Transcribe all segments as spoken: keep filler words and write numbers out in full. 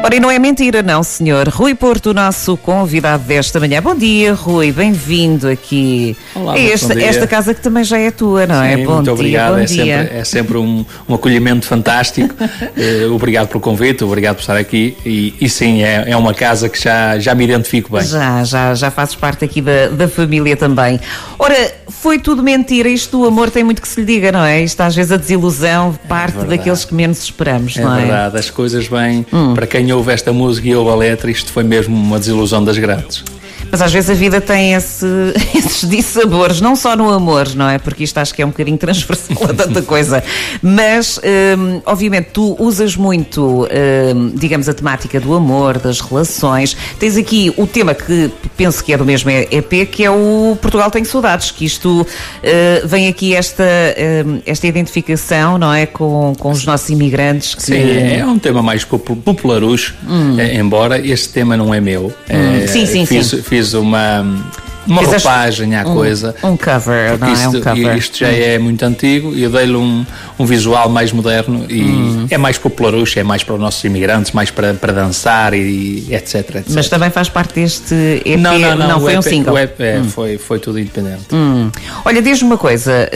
Ora, e não é mentira, não, senhor. Rui Porto, o nosso convidado desta manhã. Bom dia, Rui, bem-vindo aqui. Olá, a esta, bom dia. esta casa que também já é tua, não Sim, é? Bom muito dia, obrigado. bom é, dia. Sempre, é sempre um, um acolhimento fantástico. uh, obrigado pelo convite, obrigado por estar aqui. E, e sim, é, é uma casa que já, já me identifico bem. Já, já, já fazes parte aqui da, da família também. Ora, foi tudo mentira. Isto do amor tem muito que se lhe diga, não é? Isto às vezes a desilusão parte verdade. daqueles que menos esperamos, É não é? verdade, as coisas vêm. Hum. Para quem ouve esta música e ouve a letra, isto foi mesmo uma desilusão das grandes. Mas às vezes a vida tem esse, esses dissabores, não só no amor, não é? Porque isto acho que é um bocadinho transversal a tanta coisa. Mas, hum, obviamente, tu usas muito, hum, digamos, a temática do amor, das relações. Tens aqui o tema que penso que é do mesmo E P, que é o Portugal Tem Saudades, que isto uh, vem aqui esta, uh, esta identificação, não é? Com, com os nossos imigrantes. Que... Sim, é um tema mais popularucho, hum. é, embora este tema não é meu. Hum. É, sim, sim, fiz, sim. Fiz uma, uma Fizeste roupagem à um, coisa. Um cover, não é? Isto, Um cover. isto já é muito antigo e eu dei-lhe um, um visual mais moderno e hum. é mais popularucho, é mais para os nossos imigrantes, mais para, para dançar e etc, etcétera. Mas também faz parte deste E P? Não, não, não, não foi E P, um single? O E P, é, hum. foi, foi tudo independente. Hum. Olha, diz-me uma coisa,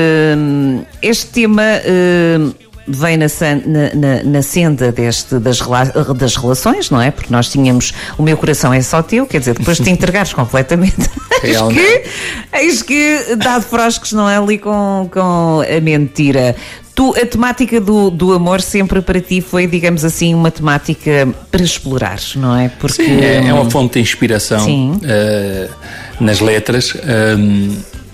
uh, este tema... Uh, vem na, na, na, na senda deste, das, das relações, não é? Porque nós tínhamos o meu coração é só teu, quer dizer, depois de te entregares completamente, eis que, eis que dá de froscos, não é? Ali com, com a mentira. Tu, a temática do, do amor sempre para ti foi, digamos assim, uma temática para explorar, não é? Porque sim, é, é uma fonte de inspiração uh, nas letras. Um,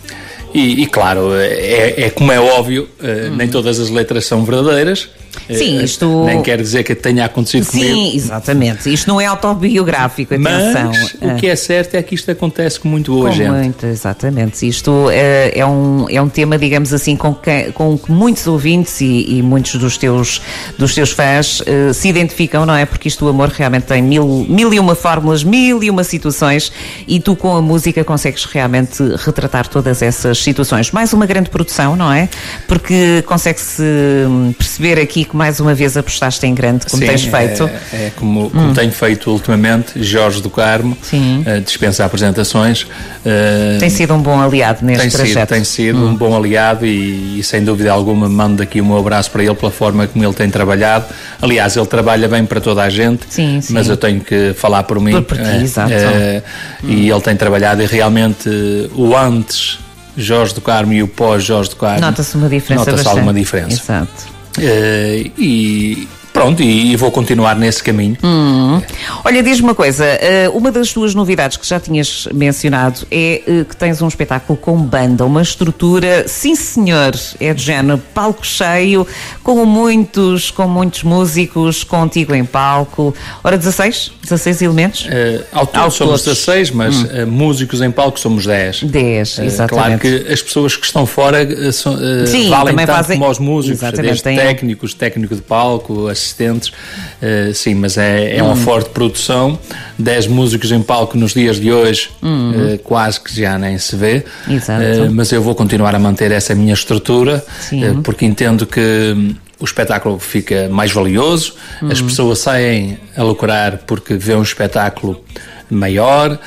E, e claro, é, é como é óbvio, hum. nem todas as letras são verdadeiras. Sim, isto... Nem quer dizer que tenha acontecido Sim, comigo. Sim, exatamente. Isto não é autobiográfico, atenção. Mas o que é certo é que isto acontece com muito boa com gente. Muito, exatamente. Isto é, é, um, é um tema, digamos assim, com que, com que muitos ouvintes e, e muitos dos teus, dos teus fãs uh, se identificam, não é? Porque isto, o amor, realmente tem mil, mil e uma fórmulas, mil e uma situações e tu com a música consegues realmente retratar todas essas situações. Mais uma grande produção, não é? Porque consegue-se perceber aqui que mais uma vez apostaste em grande, como Sim, tens feito. É, é como, como hum. tenho feito ultimamente, Jorge do Carmo, uh, dispensa apresentações. Uh, tem sido um bom aliado neste tem trajeto. Sido, tem sido hum. um bom aliado e, e sem dúvida alguma mando aqui o meu abraço para ele pela forma como ele tem trabalhado. Aliás, ele trabalha bem para toda a gente, sim, sim. mas eu tenho que falar por mim. Por, por ti, uh, exato. Uh, hum. E ele tem trabalhado e realmente uh, o antes Jorge do Carmo e o pós Jorge do Carmo nota-se uma diferença. Nota-se bastante. alguma diferença. Exato. Uh, e pronto, e, e vou continuar nesse caminho. Hum. Olha, diz-me uma coisa, uh, uma das tuas novidades que já tinhas mencionado é uh, que tens um espetáculo com banda, uma estrutura, sim senhor, é de género, palco cheio, com muitos, com muitos músicos, contigo em palco. Ora, dezasseis? dezasseis elementos? Uh, ao todo somos dezasseis, mas hum. uh, músicos em palco somos dez. dez, exatamente. Uh, claro que as pessoas que estão fora uh, são, uh, sim, valem tanto fazem... como os músicos, exatamente, desde tem... técnicos, técnico de palco, assistentes, uh, sim, mas é, é uma hum. forte produção. dez músicos em palco nos dias de hoje, hum. uh, quase que já nem se vê. Exato. Uh, mas eu vou continuar a manter essa minha estrutura, uh, porque entendo que o espetáculo fica mais valioso, hum. as pessoas saem a lucrar porque vê um espetáculo maior.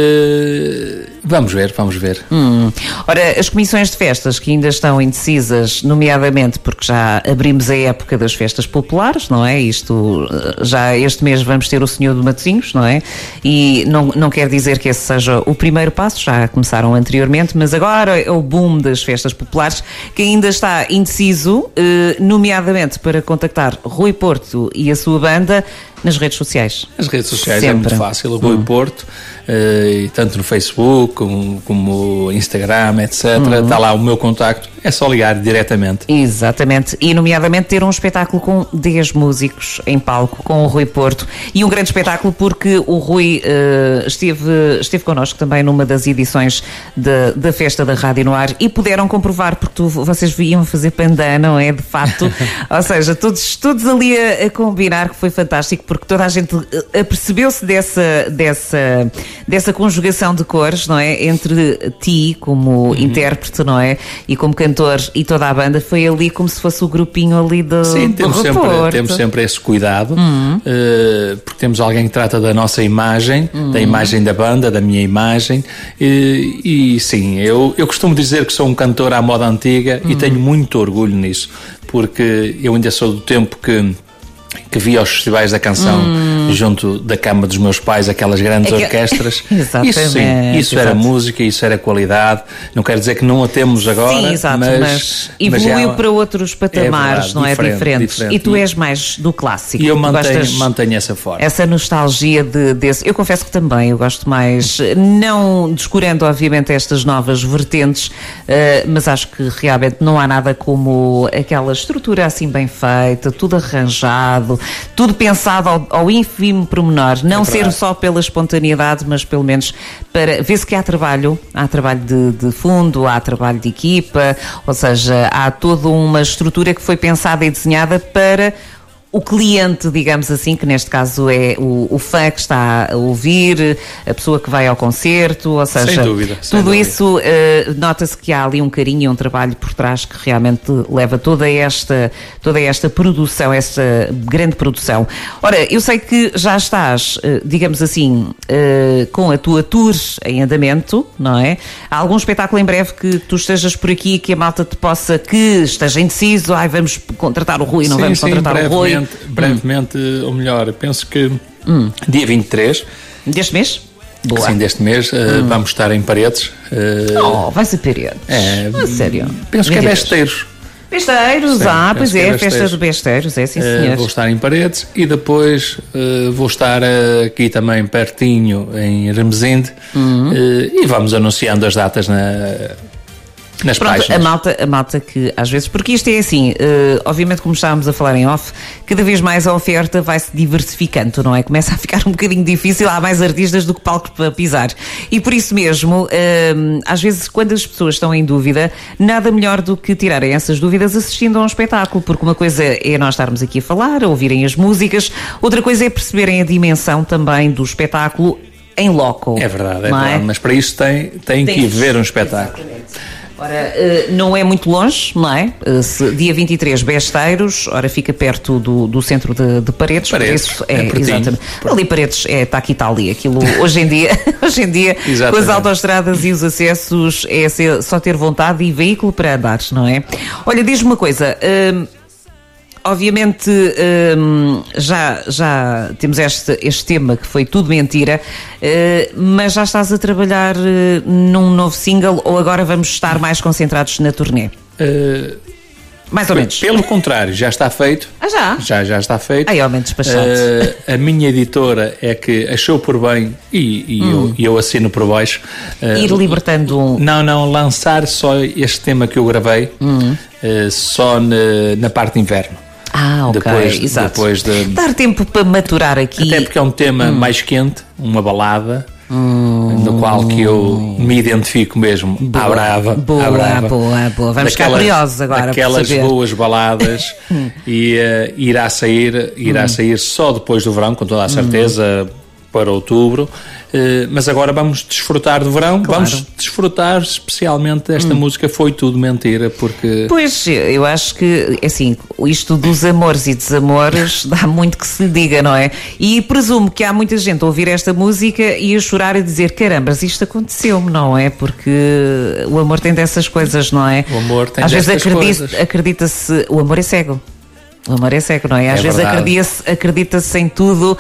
Uh, vamos ver, vamos ver. Hum. Ora, as comissões de festas que ainda estão indecisas, nomeadamente porque já abrimos a época das festas populares, não é? Isto, já este mês vamos ter o Senhor de Matosinhos, não é? E não, não quer dizer que esse seja o primeiro passo, já começaram anteriormente, mas agora é o boom das festas populares que ainda está indeciso, eh, nomeadamente para contactar Rui Porto e a sua banda nas redes sociais. As redes sociais Sempre. É muito fácil, Rui hum. Porto, uh, tanto no Facebook como, como Instagram, etcétera. Hum. Está lá o meu contacto, é só ligar diretamente. Exatamente, e nomeadamente ter um espetáculo com dez músicos em palco, com o Rui Porto, e um grande espetáculo porque o Rui uh, esteve, esteve connosco também numa das edições de, da Festa da Rádio no Ar e puderam comprovar, porque tu, vocês iam fazer pandan, não é? De facto, ou seja, todos, todos ali a, a combinar, que foi fantástico, porque toda a gente apercebeu-se dessa, dessa, dessa conjugação de cores, não é? Entre ti como uhum. intérprete, não é? E como cantante cantor e toda a banda, foi ali como se fosse o grupinho ali do, Sim, temos do sempre, Porto. temos sempre esse cuidado, uhum. uh, porque temos alguém que trata da nossa imagem, uhum. da imagem da banda, da minha imagem, e, e sim, eu, eu costumo dizer que sou um cantor à moda antiga uhum. e tenho muito orgulho nisso, porque eu ainda sou do tempo que que via aos festivais da canção hum. junto da cama dos meus pais, aquelas grandes é que... orquestras. Exatamente. Isso sim, isso Exato. Era música, isso era qualidade. Não quero dizer que não a temos agora, sim, exato, mas, mas evoluiu mas é, para outros patamares, é verdade, não é? Diferente, diferentes. Diferente. E tu és mais do clássico. E eu mantenho, mantenho essa forma. Essa nostalgia de, desse. Eu confesso que também, eu gosto mais, não descurando obviamente estas novas vertentes, uh, mas acho que realmente não há nada como aquela estrutura assim bem feita, tudo arranjado, tudo pensado ao, ao ínfimo pormenor, não é ser só pela espontaneidade, mas pelo menos para ver-se que há trabalho, há trabalho de, de fundo, há trabalho de equipa, ou seja, há toda uma estrutura que foi pensada e desenhada para o cliente, digamos assim, que neste caso é o, o fã que está a ouvir, a pessoa que vai ao concerto, ou seja, sem dúvida, tudo sem dúvida. isso uh, nota-se que há ali um carinho e um trabalho por trás que realmente leva toda esta, toda esta produção, esta grande produção. Ora, eu sei que já estás, uh, digamos assim, uh, com a tua tour em andamento, não é? Há algum espetáculo em breve que tu estejas por aqui, que a malta te possa, que esteja indeciso, ai, vamos contratar o Rui, não sim, vamos sim, contratar o Rui? Brevemente, hum. ou melhor, penso que hum. dia vinte e três deste mês? Boa. Sim, deste mês, hum. uh, vamos estar em Paredes. Uh, oh, vai ser Paredes? É, ah, sério? Penso que é Besteiros. Besteiros, sim, ah, pois é, é festa de Besteiros, é sim, senhor. Uh, vou estar em Paredes e depois uh, vou estar uh, aqui também pertinho, em Remesinde, uhum. uh, e vamos anunciando as datas na... Nas Pronto, páginas. a malta, a malta que às vezes, porque isto é assim, uh, obviamente como estávamos a falar em off, cada vez mais a oferta vai-se diversificando, não é? Começa a ficar um bocadinho difícil, há mais artistas do que palcos para pisar. E por isso mesmo, uh, às vezes quando as pessoas estão em dúvida, nada melhor do que tirarem essas dúvidas assistindo a um espetáculo, porque uma coisa é nós estarmos aqui a falar, a ouvirem as músicas, outra coisa é perceberem a dimensão também do espetáculo em loco. É verdade, é verdade, é? Mas para isso tem, tem, tem que ir ver um espetáculo. Exatamente. Ora, não é muito longe, não é? Se, dia vinte e três, Besteiros, ora fica perto do, do centro de, de Paredes. Paredes, isso é, é exatamente. Ali Paredes é, está aqui, está ali. Aquilo, hoje em dia, hoje em dia com as autoestradas e os acessos, é só ter vontade e veículo para andar, não é? Olha, diz-me uma coisa... Hum, obviamente hum, já, já temos este, este tema que foi tudo mentira, uh, mas já estás a trabalhar uh, num novo single ou agora vamos estar mais concentrados na turnê? Uh, mais ou menos. Pelo contrário, já está feito. Ah, já? Já, já está feito. Aí, ao menos despachado. Uh, a minha editora é que achou por bem, e, e, hum. eu, eu assino por baixo... Uh, Ir libertando um... Não, não, lançar só este tema que eu gravei, hum. uh, só na, na parte de inverno. Ah, ok, depois, exato. Depois de... Dar tempo para maturar aqui. Até porque é um tema hum. mais quente, uma balada, hum. no qual que eu me identifico mesmo boa, à brava. Boa, à brava. boa, boa. Vamos ficar curiosos agora. Aquelas boas baladas e uh, irá sair, irá hum. sair só depois do verão, com toda a certeza, hum. para outubro. Uh, mas agora vamos desfrutar do verão, claro. Vamos desfrutar especialmente esta hum. música Foi Tudo Mentira, porque... Pois, eu acho que, assim, isto dos amores e desamores dá muito que se lhe diga, não é? E presumo que há muita gente a ouvir esta música e a chorar e dizer, caramba, isto aconteceu-me, não é? Porque o amor tem dessas coisas, não é? O amor tem Às vezes acredita, coisas. acredita-se, o amor é cego. O amor é cego, não é? Às é vezes acredita-se, acredita-se em tudo,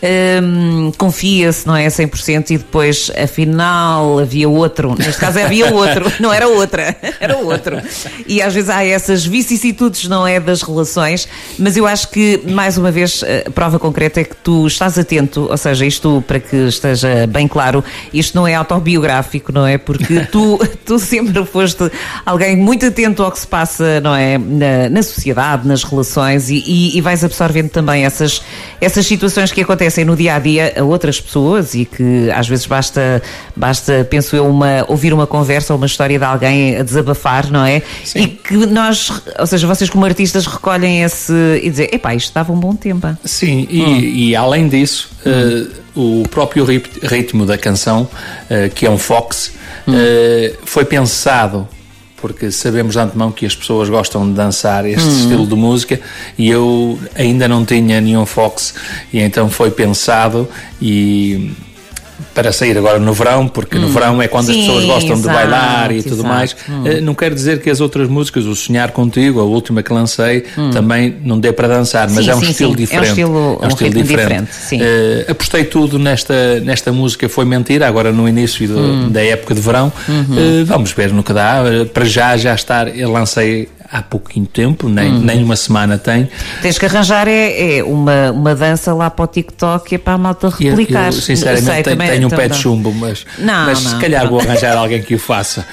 hum, confia-se, não é? cem por cento e depois, afinal, havia outro. Neste caso havia outro, não era outra, era outro. E às vezes há essas vicissitudes, não é? Das relações, mas eu acho que, mais uma vez, a prova concreta é que tu estás atento, ou seja, isto, para que esteja bem claro, isto não é autobiográfico, não é? Porque tu, tu sempre foste alguém muito atento ao que se passa, não é? Na, na sociedade, nas relações. E, e, e vais absorvendo também essas, essas situações que acontecem no dia-a-dia a outras pessoas e que às vezes basta, basta penso eu, uma, ouvir uma conversa ou uma história de alguém a desabafar, não é? Sim. E que nós, ou seja, vocês como artistas recolhem esse e dizem, epá, isto dava um bom tempo. Sim, e, hum. e além disso, hum. uh, o próprio ritmo da canção, uh, que é um fox, hum. uh, foi pensado porque sabemos de antemão que as pessoas gostam de dançar este hum. estilo de música, e eu ainda não tinha nenhum Fox, e então foi pensado e para sair agora no verão, porque hum. no verão é quando Sim, as pessoas gostam exato, de bailar e tudo exato. mais. Hum. Não quero dizer que as outras músicas, o Sonhar Contigo, a última que lancei, hum. também não dê para dançar, mas sim, é um sim, estilo sim. diferente. É um estilo, é um um estilo diferente. diferente uh, apostei tudo nesta, nesta música, foi mentira, agora no início do, hum. da época de verão. Uhum. Uh, vamos ver no que dá. Uh, para já, já estar, eu lancei há pouquinho tempo, nem, hum. nem uma semana tem. Tens que arranjar é, é uma, uma dança lá para o TikTok e é para a malta replicar. Eu, eu sinceramente sei, tenho, também, tenho um pé de chumbo, mas, não, mas não, se calhar não. vou arranjar alguém que o faça.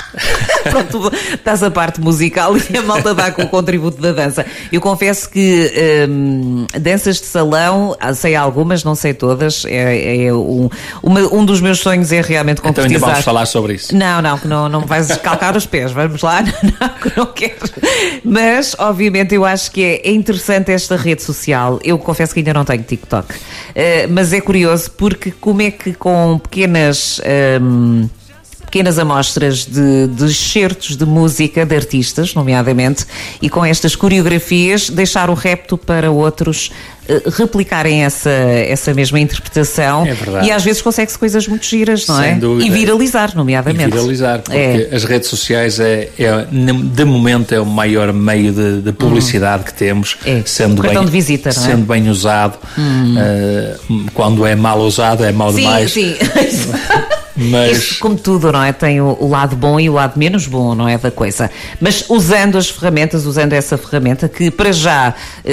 Pronto, estás a parte musical e a malta dá com o contributo da dança. Eu confesso que hum, danças de salão, sei algumas, não sei todas. É, é um, uma, um dos meus sonhos é realmente concretizar. Então ainda vamos falar sobre isso. Não, não, que não, não vais calcar os pés, vamos lá. Não, que não quero. Mas, obviamente, eu acho que é, é interessante esta rede social. Eu confesso que ainda não tenho TikTok. Uh, mas é curioso porque como é que com pequenas... Hum, pequenas amostras de, de excertos de música de artistas, nomeadamente, e com estas coreografias deixar o repto para outros uh, replicarem essa, essa mesma interpretação. É verdade. E às vezes consegue-se coisas muito giras, não Sem é? dúvida. E viralizar, nomeadamente. E viralizar, porque é. as redes sociais é, é, de momento é o maior meio de, de publicidade hum. que temos, é. sendo, bem, de visita, não é? sendo bem usado. Hum. Uh, quando é mal usado é mal sim, demais. Sim, sim. Mas... Isto, como tudo, não é? Tem o, o lado bom e o lado menos bom, não é? Da coisa. Mas usando as ferramentas, usando essa ferramenta que para já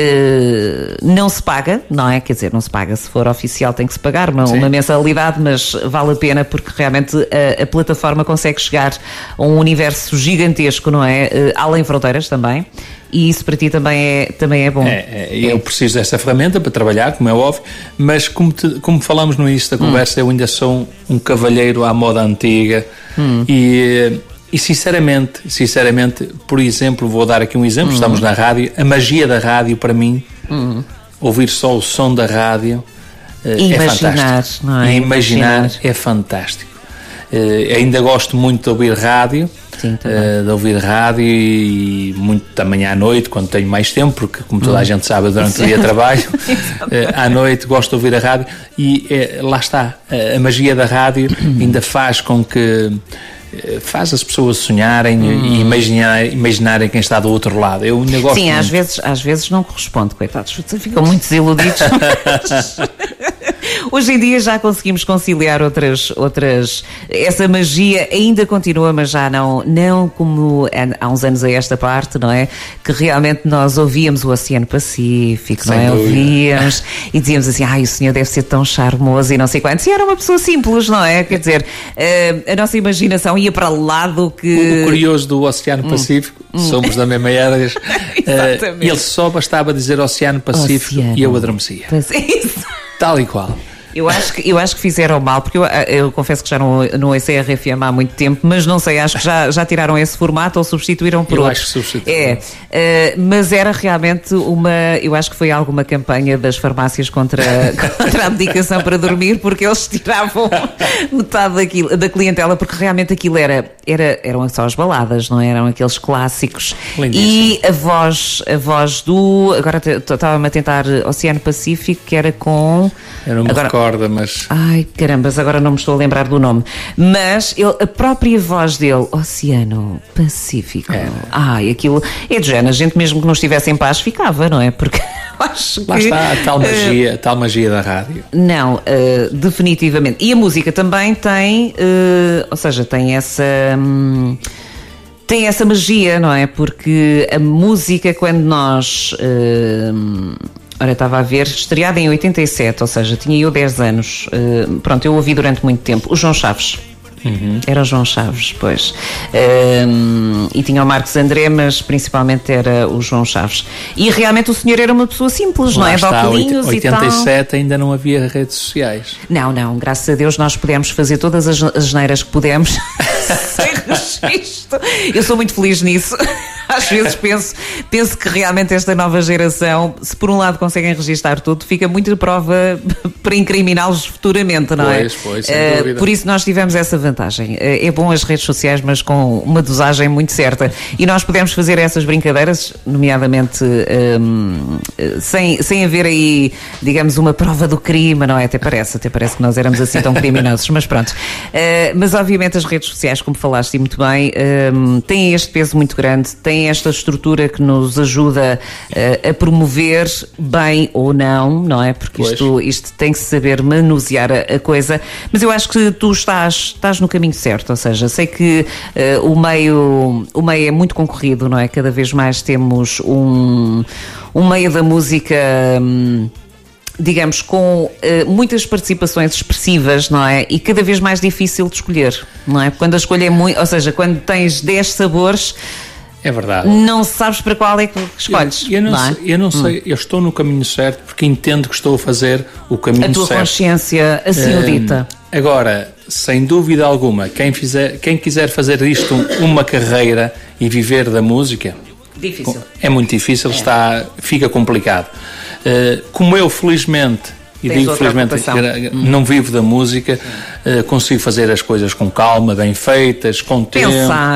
eh, não se paga, não é? Quer dizer, não se paga. Se for oficial tem que se pagar uma, uma mensalidade, mas vale a pena porque realmente a, a plataforma consegue chegar a um universo gigantesco, não é? Eh, além fronteiras também. E isso para ti também é, também é bom. É, é, eu preciso dessa ferramenta para trabalhar, como é óbvio, mas como, te, como falamos no início da conversa, hum. eu ainda sou um, um cavalheiro à moda antiga hum. e, e sinceramente, sinceramente, por exemplo, vou dar aqui um exemplo, hum. estamos na rádio, a magia da rádio para mim, hum. ouvir só o som da rádio é imaginar, fantástico. Não é? E imaginar, imaginar é fantástico. Uh, ainda gosto muito de ouvir rádio. Sim, uh, de ouvir rádio e muito também à noite, quando tenho mais tempo, porque como toda hum. a gente sabe, durante o dia trabalho, uh, à noite gosto de ouvir a rádio e uh, lá está, uh, a magia da rádio ainda faz com que uh, faz as pessoas sonharem hum. e imaginar, imaginarem quem está do outro lado. Eu ainda gosto Sim, muito. às vezes, às vezes não corresponde, coitados, ficam muito desiludidos. Hoje em dia já conseguimos conciliar outras, outras, essa magia ainda continua, mas já não, não como há uns anos a esta parte, não é? Que realmente nós ouvíamos o Oceano Pacífico, Sem não é? Dúvida. Ouvíamos e dizíamos assim, ai, o senhor deve ser tão charmoso e não sei quantos. E era uma pessoa simples, não é? Quer dizer, a nossa imaginação ia para lá do que... O curioso do Oceano Pacífico, hum. somos hum. da mesma era, Exatamente. Ele só bastava dizer Oceano Pacífico Oceano. E eu adormecia. Isso. Tal e qual. Eu acho que, eu acho que fizeram mal, porque eu, eu confesso que já não, não ouço a R F M há muito tempo, mas não sei, acho que já, já tiraram esse formato ou substituíram por eu outro. Acho que substituíram. É, uh, mas era realmente uma, eu acho que foi alguma campanha das farmácias contra, contra a medicação para dormir, porque eles tiravam metade daquilo, da clientela, porque realmente aquilo era, era, eram só as baladas, não eram aqueles clássicos. Lindíssimo. E a voz, a voz do, agora estava-me a tentar Oceano Pacífico, que era com... Eu não me agora, recordo. Mas... Ai, carambas, agora não me estou a lembrar do nome. Mas ele, a própria voz dele, Oceano Pacífico. É. Ai, aquilo é de género. A gente mesmo que não estivesse em paz ficava, não é? Porque acho que... Lá está a tal magia, uh, a tal magia da rádio. Não, uh, definitivamente. E a música também tem, uh, ou seja, tem essa... Hum, tem essa magia, não é? Porque a música, quando nós... Uh, Ora, estava a ver, estreada em oitenta e sete, ou seja, tinha eu dez anos. Uh, pronto, eu ouvi durante muito tempo. O João Chaves. Uhum. Era o João Chaves, pois. Uh, e tinha o Marcos André, mas principalmente era o João Chaves. E realmente o senhor era uma pessoa simples, Lá não é? Está, de óculos e tal. oitenta e sete ainda não havia redes sociais. Não, não, graças a Deus nós pudemos fazer todas as asneiras que pudemos sem registro. Eu sou muito feliz nisso. Às vezes penso, penso que realmente esta nova geração, se por um lado conseguem registar tudo, fica muito de prova para incriminá-los futuramente, não é? Pois, pois, sem uh, dúvida. Por isso nós tivemos essa vantagem. Uh, é bom as redes sociais, mas com uma dosagem muito certa. E nós podemos fazer essas brincadeiras, nomeadamente um, sem, sem haver aí, digamos, uma prova do crime, não é? Até parece, até parece que nós éramos assim tão criminosos, mas pronto. Uh, mas obviamente as redes sociais, como falaste muito bem, um, têm este peso muito grande, têm esta estrutura que nos ajuda uh, a promover bem ou não, não é? Porque isto, isto tem que se saber manusear a, a coisa, mas eu acho que tu estás, estás no caminho certo, ou seja, sei que uh, o, meio, o meio é muito concorrido, não é? Cada vez mais temos um, um meio da música... Um, digamos, com uh, muitas participações expressivas, não é? E cada vez mais difícil de escolher, não é? Quando a escolha é muito, ou seja, quando tens dez sabores, é verdade, não sabes para qual é que escolhes. Eu, eu não, não é? sei, eu não hum. sei, eu estou no caminho certo porque entendo que estou a fazer o caminho certo. A tua certo. consciência assim o dita. Um, agora, sem dúvida alguma, quem, fizer, quem quiser fazer isto uma carreira e viver da música, difícil. É muito difícil, é. Está, fica complicado. Uh, como eu, felizmente, e Tens digo felizmente, hum. não vivo da música, uh, consigo fazer as coisas com calma, bem feitas, com tempo,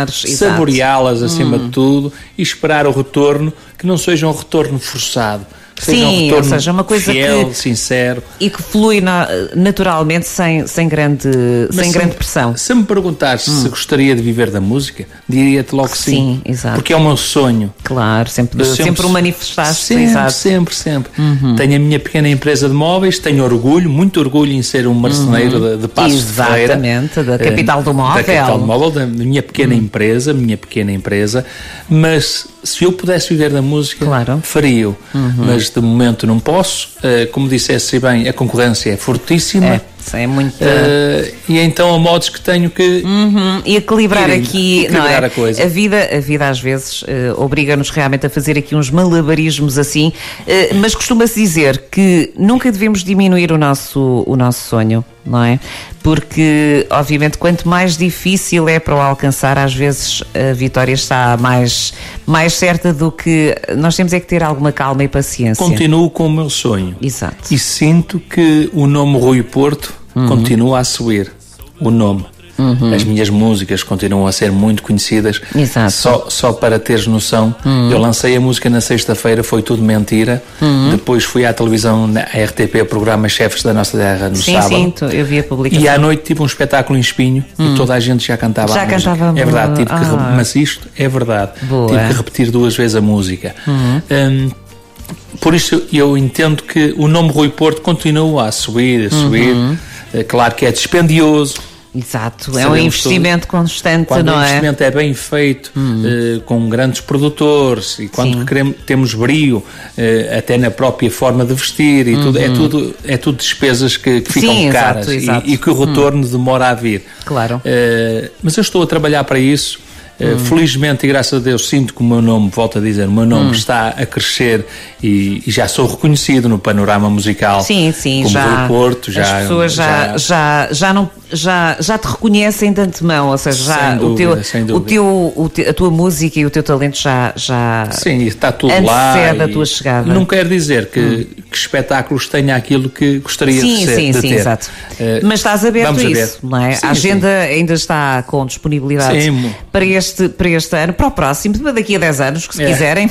saboreá-las acima hum. de tudo e esperar o retorno, que não seja um retorno forçado. Sim, um ou seja, uma coisa fiel, que, sincero. E que flui na, naturalmente, sem, sem, grande, sem se, grande pressão. Se me perguntares hum. se gostaria de viver da música, diria-te logo que sim. Sim, exato. Porque é o meu sonho. Claro, sempre, sempre, sempre o manifestaste. Sempre, exato. sempre, sempre. Uhum. Tenho a minha pequena empresa de móveis, tenho orgulho, muito orgulho em ser um marceneiro uhum. de, de Passos de Ferreira. Exatamente, da capital do móvel. Da capital do móvel, da minha pequena uhum. empresa, minha pequena empresa. Mas se eu pudesse viver da música, claro. faria-o. Uhum. Mas de momento não posso. Uh, como disseste bem, a concorrência é fortíssima. É. É muito... Uh, e então há modos que tenho que uhum. e equilibrar ir, aqui equilibrar não é? a coisa. A vida, a vida às vezes uh, obriga-nos realmente a fazer aqui uns malabarismos assim, uh, mas costuma-se dizer que nunca devemos diminuir o nosso, o nosso sonho, não é? Porque obviamente quanto mais difícil é para o alcançar, às vezes a vitória está mais, mais certa do que nós temos é que ter alguma calma e paciência. Continuo com o meu sonho. Exato. E sinto que o nome Rui Porto uhum. continua a subir, o nome. Uhum. As minhas músicas continuam a ser muito conhecidas. Exato. Só, só para teres noção, uhum. eu lancei a música na sexta-feira, foi tudo mentira. Uhum. Depois fui à televisão, na R T P, o programa Chefes da Nossa Terra, no sim, sábado. Sim, eu vi a publicação. E à noite tive um espetáculo em Espinho uhum. e toda a gente já cantava já a música. Cantava é verdade, tive ah. que re... mas isto é verdade. Boa. Tive que repetir duas vezes a música. Uhum. Um, por isso eu entendo que o nome Rui Porto continua a subir, a subir. Uhum. Claro que é dispendioso. Exato, é um investimento tudo. constante, quando não é? Quando o investimento é? é bem feito, uhum. uh, com grandes produtores e quando queremos, temos brio, uh, até na própria forma de vestir e uhum. tudo, é tudo, é tudo despesas que, que ficam Sim, caras exato, exato. E, e que o retorno uhum. demora a vir. Claro. Uh, mas eu estou a trabalhar para isso. Uh, hum. Felizmente e graças a Deus sinto que o meu nome, volto a dizer, o meu nome hum. está a crescer e, e já sou reconhecido no panorama musical. Sim, sim, como já. Rui Porto, já, as pessoas já, já, já, já, não, já, já te reconhecem de antemão, ou seja, já dúvida, o teu, o teu, o te, a tua música e o teu talento já, já sim, está tudo lá. Antecede a tua chegada. Não quer dizer que, hum. que espetáculos tenha aquilo que gostaria sim, de ser. Sim, de sim, ter. exato. Uh, Mas estás aberto a isso, não é? Sim, a agenda sim. ainda está com disponibilidade sim. para este, para este ano. Para o próximo, daqui a dez anos, que se é. quiserem,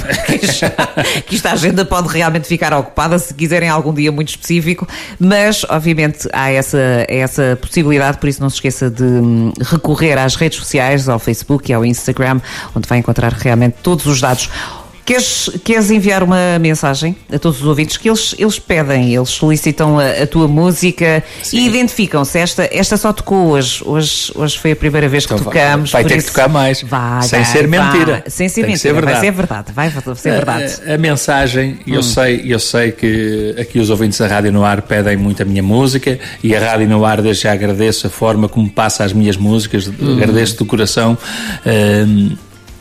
que esta agenda pode realmente ficar ocupada, se quiserem algum dia muito específico, mas obviamente há essa, essa possibilidade, por isso não se esqueça de recorrer às redes sociais, ao Facebook e ao Instagram, onde vai encontrar realmente todos os dados. Queres, queres enviar uma mensagem a todos os ouvintes que eles, eles pedem, eles solicitam a, a tua música Sim. e identificam-se. Esta, esta só tocou hoje. hoje. Hoje foi a primeira vez que então tocamos. Vai ter isso... que tocar mais. Vai, sem vai, ser mentira. Vai. Sem ser Tem mentira. Ser verdade. Vai ser verdade. Vai ser verdade. A, a mensagem, eu, hum. sei, eu sei que aqui os ouvintes da Rádio No Ar pedem muito a minha música e a Rádio No Ar desde já agradeço a forma como passa as minhas músicas, hum. agradeço do coração. Um,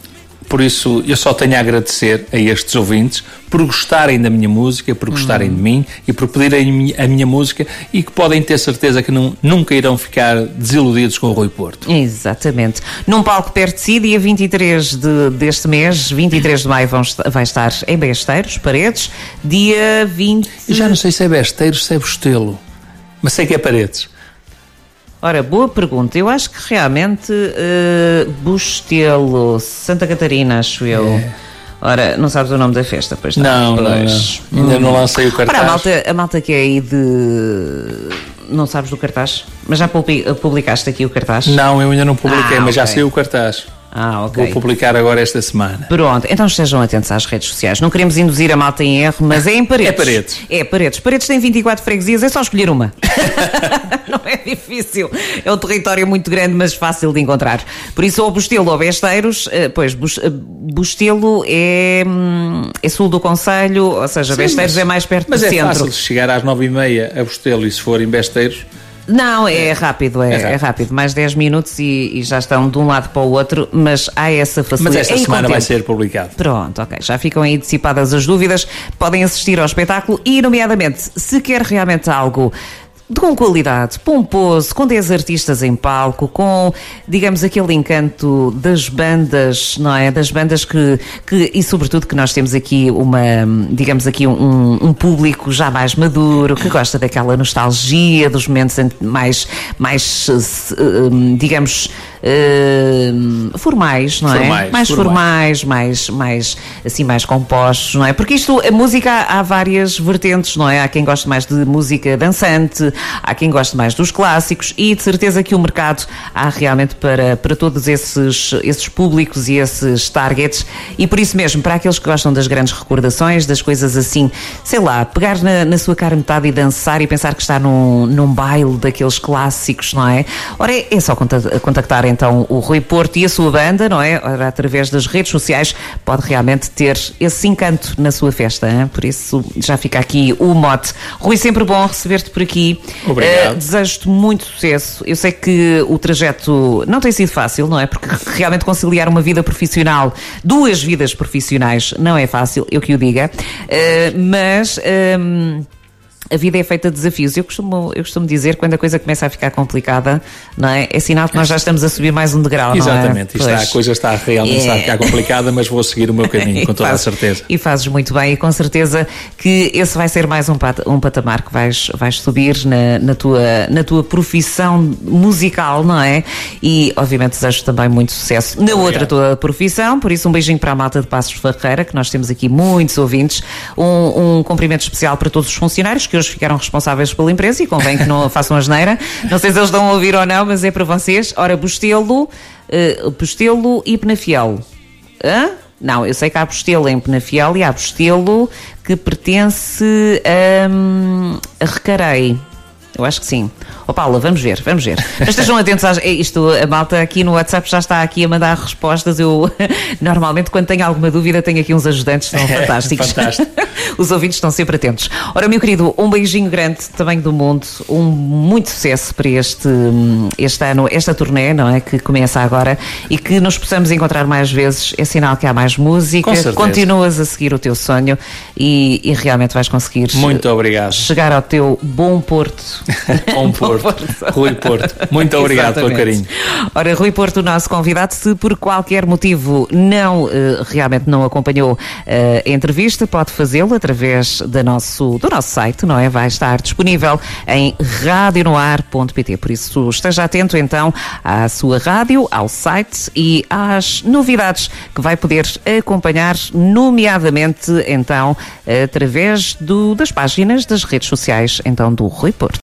por isso eu só tenho a agradecer a estes ouvintes por gostarem da minha música, por gostarem hum. de mim e por pedirem a minha música, e que podem ter certeza que não, nunca irão ficar desiludidos com o Rui Porto. Exatamente. Num palco perto de si, dia vinte e três de, deste mês, vinte e três de maio, vão, vai estar em Besteiros, Paredes, dia vinte... Eu já não sei se é Besteiros, se é Bostelo, mas sei que é Paredes. Ora, boa pergunta. Eu acho que realmente uh, Bostelo, Santa Catarina, acho eu. É. Ora, não sabes o nome da festa, pois não? Não, não, não. Ainda hum. não lancei o cartaz. Ora, a malta, a malta que é aí de... Não sabes do cartaz? Mas já publicaste aqui o cartaz? Não, eu ainda não publiquei, ah, mas okay. já sei o cartaz. Ah, ok. Vou publicar agora esta semana. Pronto, então estejam atentos às redes sociais. Não queremos induzir a malta em erro, mas é em Paredes. É Paredes. É Paredes. Paredes tem vinte e quatro freguesias, é só escolher uma. Não é difícil. É um território muito grande, mas fácil de encontrar. Por isso, ou Bostelo ou Besteiros, pois, Bostelo é, é sul do concelho, ou seja, Sim, Besteiros mas, é mais perto do é centro. Mas é fácil chegar às nove e meia a Bostelo, e se for em Besteiros... Não, é rápido, é, é, rápido. é rápido. Mais dez minutos e, e já estão de um lado para o outro, mas há essa facilidade. Mas esta semana vai ser publicado. Pronto, ok. Já ficam aí dissipadas as dúvidas. Podem assistir ao espetáculo e, nomeadamente, se quer realmente algo com qualidade, pomposo, com dez artistas em palco, com, digamos, aquele encanto das bandas, não é? Das bandas que, que e sobretudo que nós temos aqui uma, digamos aqui um, um público já mais maduro, que gosta daquela nostalgia, dos momentos mais, mais digamos, uh, formais, não é? Formais, mais formais, formais, mais, mais, assim, mais compostos, não é? Porque isto, a música, há várias vertentes, não é? Há quem goste mais de música dançante, há quem goste mais dos clássicos, e de certeza que o mercado há realmente para, para todos esses, esses públicos e esses targets, e por isso mesmo, para aqueles que gostam das grandes recordações, das coisas assim, sei lá, pegar na, na sua cara metade e dançar e pensar que está num, num baile daqueles clássicos, não é? Ora, é, é só contactar então o Rui Porto e a sua banda, não é? Ora, através das redes sociais pode realmente ter esse encanto na sua festa, hein? Por isso já fica aqui o mote. Rui, sempre bom receber-te por aqui. Obrigado. Uh, desejo-te muito sucesso. Eu sei que o trajeto não tem sido fácil, não é? Porque realmente conciliar uma vida profissional, duas vidas profissionais, não é fácil, eu que o diga. Uh, mas... Um, a vida é feita de desafios. Eu costumo, eu costumo dizer, quando a coisa começa a ficar complicada, não é? É sinal que nós já estamos a subir mais um degrau, Exatamente. Não é? Está, a coisa está realmente é. a ficar complicada, mas vou seguir o meu caminho, com toda faz, a certeza. E fazes muito bem, e com certeza que esse vai ser mais um, pat, um patamar que vais, vais subir na, na, tua, na tua profissão musical, não é? E, obviamente, desejo também muito sucesso na Obrigado. outra tua profissão. Por isso, um beijinho para a malta de Passos Ferreira, que nós temos aqui muitos ouvintes. Um, um cumprimento especial para todos os funcionários que hoje ficaram responsáveis pela empresa, e convém que não façam asneira. Não sei se eles estão a ouvir ou não, mas é para vocês. Ora, Bostelo, uh, Bostelo e Penafiel. Hã? Não, eu sei que há Bostelo em Penafiel e há Bostelo que pertence a, a Recarei. Eu acho que sim. Ó, Paula, vamos ver, vamos ver. Mas estejam atentos às... Isto, a malta aqui no WhatsApp já está aqui a mandar respostas. Eu, normalmente, quando tenho alguma dúvida, tenho aqui uns ajudantes que são fantásticos. Fantástico. Os ouvintes estão sempre atentos. Ora, meu querido, um beijinho grande, tamanho do mundo, um muito sucesso para este, este ano, esta turnê, não é? Que começa agora, e que nos possamos encontrar mais vezes. É sinal que há mais música. Continuas a seguir o teu sonho e, e realmente vais conseguir... Muito obrigado. Chegar ao teu bom porto. Bom porto. Rui Porto. Muito obrigado pelo carinho. Ora, Rui Porto, o nosso convidado, se por qualquer motivo não, uh, realmente não acompanhou uh, a entrevista, pode fazê-lo através da nosso, do nosso site, não é? Vai estar disponível em rádio no ar ponto pt. Por isso, esteja atento então à sua rádio, ao site e às novidades que vai poder acompanhar, nomeadamente então através do, das páginas das redes sociais então do Rui Porto.